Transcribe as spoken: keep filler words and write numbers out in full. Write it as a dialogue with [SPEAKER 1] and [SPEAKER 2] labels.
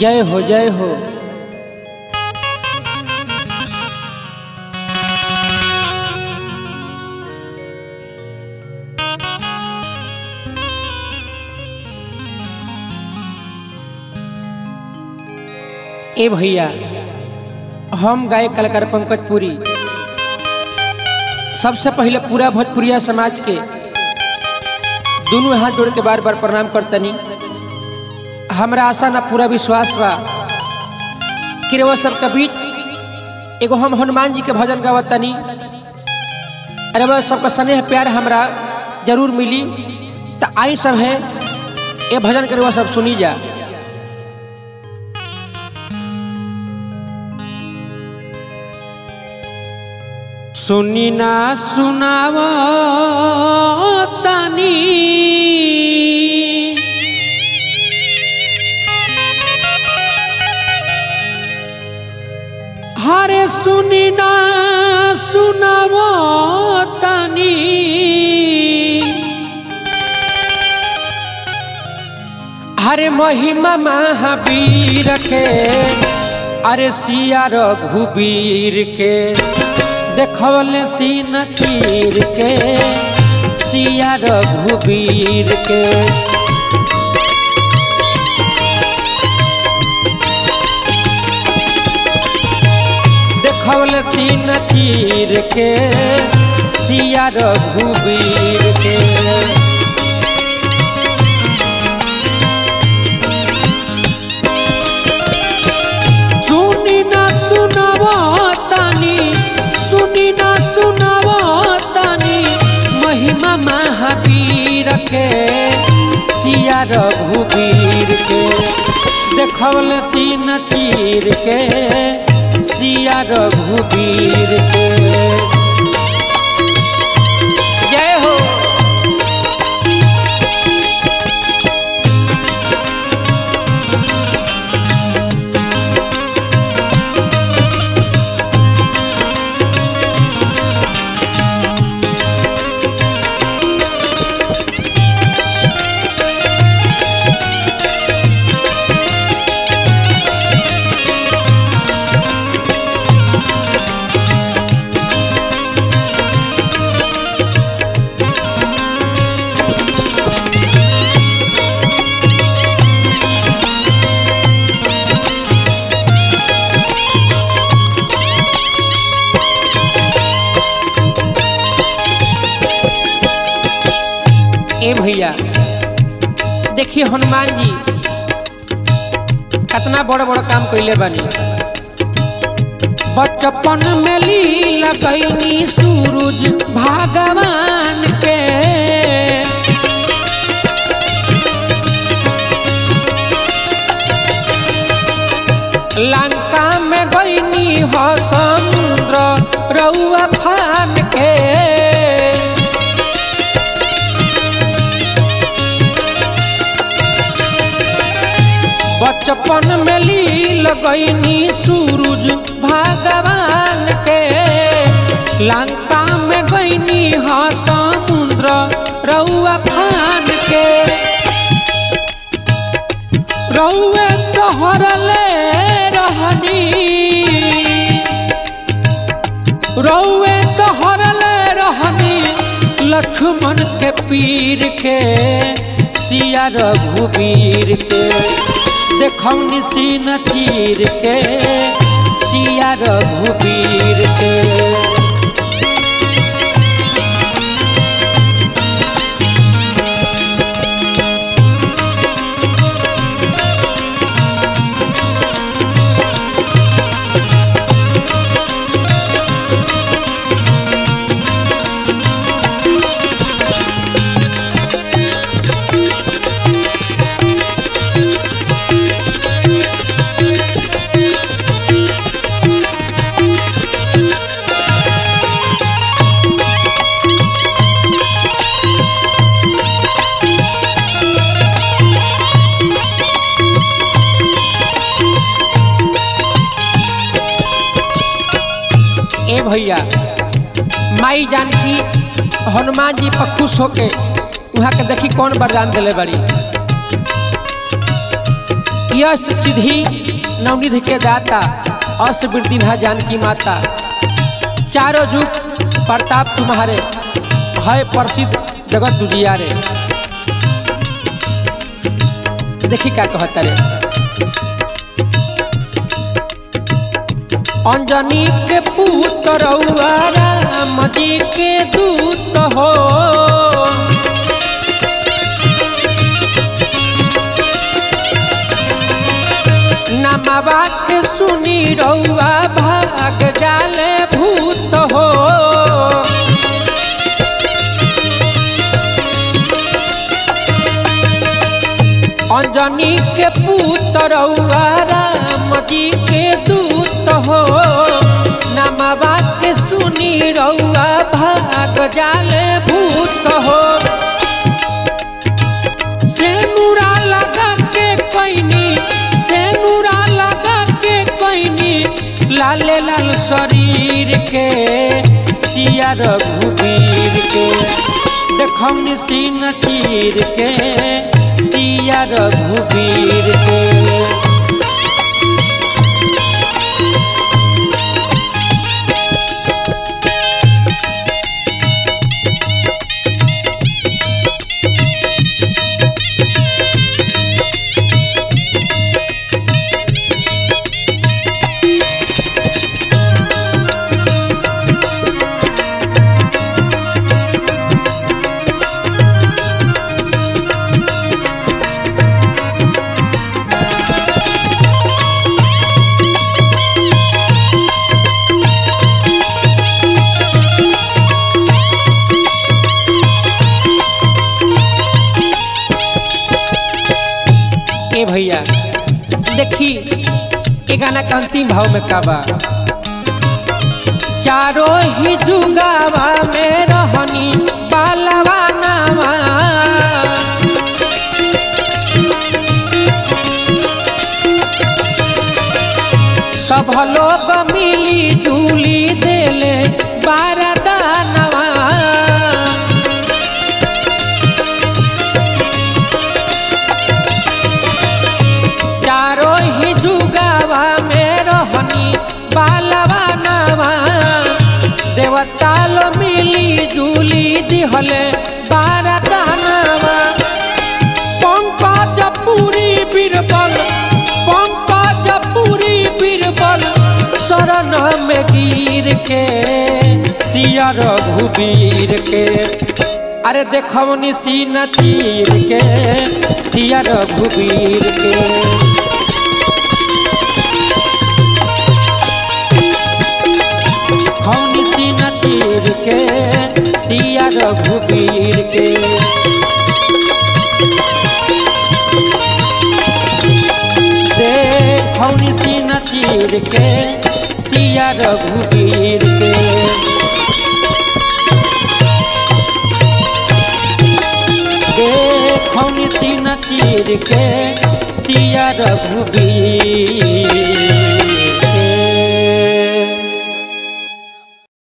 [SPEAKER 1] जय हो जय हो। ए भैया, हम गायक कलाकार पंकज पुरी सबसे पहले पूरा भोजपुरिया समाज के दोनों हाथ जोड़ के बार बार प्रणाम करतनी। हमरा आशा ना पूरा विश्वास बा कि वो सबके बीच एगो हम हनुमान जी के भजन गावतनी। अरे वह सबका स्नेह प्यार हमरा जरूर मिली। तो आई सब है ये भजन करे वो सब सुनी जा। सुनी ना सुनावो तानी हरे सुनी ना सुनावो तानी हरे महिमा महावीर के अरे सिया रघुवीर के देखवले सीन तीर के सिया रघुवीर के। देखवले सीन तीर के सिया रघुवीर के। सुनी ना सुनावो तानी सुनी ना सुनावो तानी महिमा महावीर के सिया रघुवीर के। देखवले सीन तीर के सिया रघुवीर के। जय हो। ए भैया देखिए हनुमान जी कितना बड़ा बड़ा काम कैले बानी। बचपन में लीला कैनी सूरज भगवान के लंका में गईनी हो समुद्र रउआ फान के। बचपन में लील गईनी सूरज भगवान के लंका में गईनी हा समुद्र रउआ फान के। रउए तोहरले रहनी रउए तोहरले रहनी लक्ष्मण के पीर के सिया रघुवीर के। देखौनी सीन तीर के सिया रघुवीर के। ए भैया माई जानकी हनुमान जी पर खुश होके वहाँ के देखी कौन वरदान दिले बड़ी। यश सिद्धि नवनिधि के दाता अस वृद्धिधा जानकी माता चारों जुग प्रताप तुम्हारे है प्रसिद्ध जगत दुनिया रे। देखी क्या कहता रे अंजनी के पुत्र राम जी के दूत हो नमवा के सुनी रउआ भाग जाले भूत हो अंजनी के पुत्र राम जी के दूत हो नमवा के सुनी रउआ भाग जाले भूत हो से नूरा लगा के कैनी से नूरा लगा के कैनी लाले लाल शरीर के सिया रघुवीर के देखौनी सीन चीर के सिया रघुवीर के। भैया देखी ये गाना के अंतिम भाव में का बा चारों ही जुगावा में रहनी बालवा नावा सब लोग मिली जुली देले बारदानवा बालवा नवा देवतालो मिली जुली दिहले बारदानवा पंकज पूरी बीरबल पंकज पूरी बीरबल शरण में गिर के सिया रघुवीर के अरे देखौनी सीना चीर के सिया रघुवीर के खौनी सीना चीर के सिया रघुवीर के खौनी सीना चीर के सिया रघुवीर के खौनी सीना चीर के सिया रघुवीर।